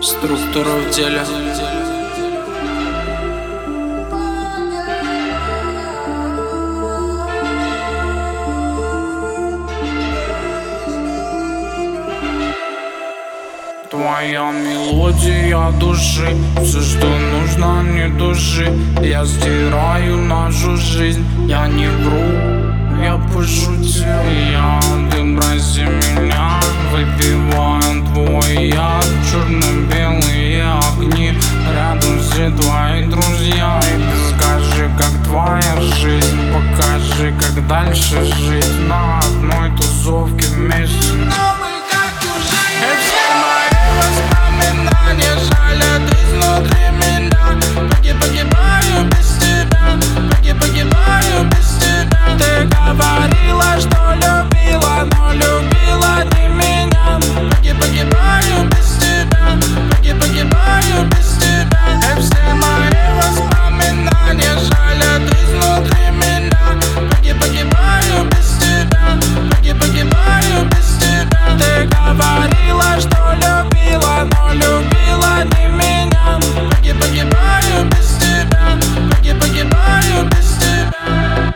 Структура в теле. Твоя мелодия души, все, что нужно, не души. Я стираю нашу жизнь, я не вру, я пошутил. Ты броси меня, выпиваю твой яд. Черно-белые огни, рядом все твои друзья. И ты скажи, как твоя жизнь, покажи, как дальше жить. На одной тусовке вместе. Жаль, ты изнутри меня. Погибаю без тебя, погибаю без тебя. Ты говорила, что любила, но любила не меня. Погибаю без тебя, погибаю без тебя. И все мои воспоминания, жаль, ты изнутри меня. Погибаю без тебя, погибаю без тебя. Ты говорила, что любила, но любила не меня. Погибаю без тебя, погибаю без тебя.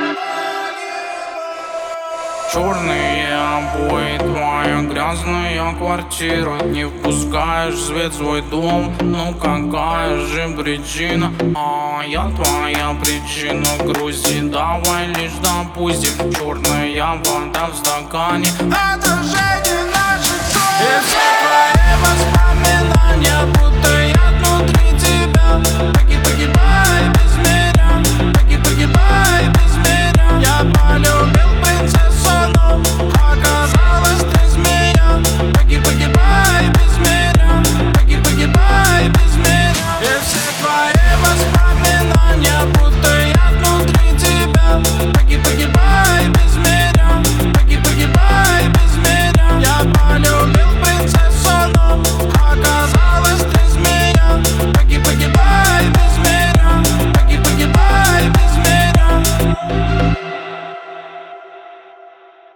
Черные обои, твоя грязная квартира. Не впускаешь свет в свой дом, ну какая же причина? Я твоя причина грусти, давай лишь допустим. Черная вода в стакане, отражение наших ссор. И все твои воспоминания, будто я внутри тебя. Погибай.